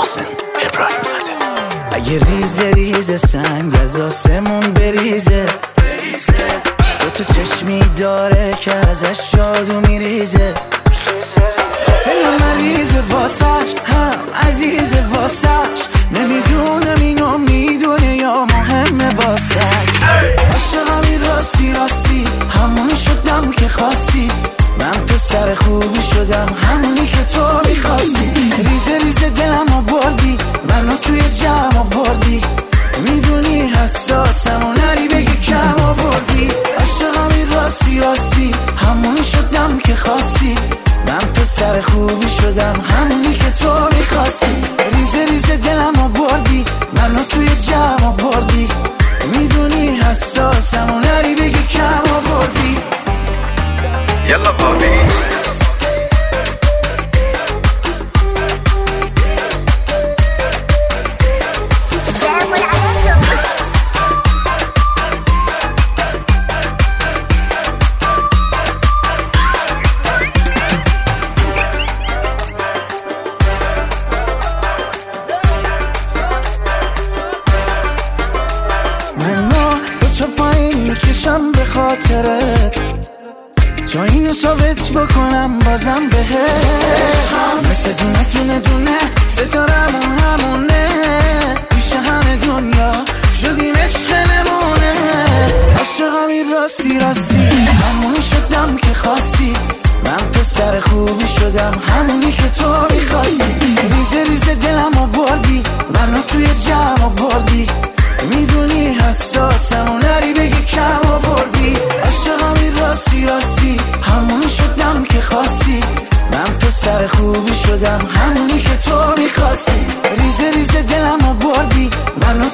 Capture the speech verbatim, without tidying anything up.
محسن ابراهیم زاده. اگه ریزه ریزه سنگ از آسمون بریزه، دو تا چشمی داره که ازش شادو میریزه، دلم مریضه واسش هم عزیزه واسش، نمیدونم اینو میدونه یا مهمه واسش. عاشقمی راستی راستی همون شدم که خواستی، من پسر خوبی شدم همونی که تو میخواستی. ریزه ریزه دلم بردی منو توی جمع آوردی، میدونی حساسم و نری بگی کم آوردی. عاشقمی راستی راستی همون شدم که خواستی، من پسر خوبی شدم همونی که تو میخواستی. ریزه ریزه دلم بردی منو توی جمع آوردی، میدونی حساسم و نری بگی کم آوردی. یلا بابی منو با تو پایین میکشم به خاطرت، تا اینو ثابت بکنم بازم بهت. مثل دونه دونه دونه ستارمون همونه، پیش همه دنیا شدیم عشق نمونه. عاشقمی راستی راستی همون شدم که خواستی، من پسر خوبی شدم همونی که تو میخواستی. ریزه ریزه دلمو بردی منو توی جمع آوردی، میدونی حساسم و نری بگی کم آوردی. عاشقمی راستی راستی همون شدم که خواستی، من پسر خوبی شدم همونی که تو میخواستی. ریزه ریزه دلمو بردی منو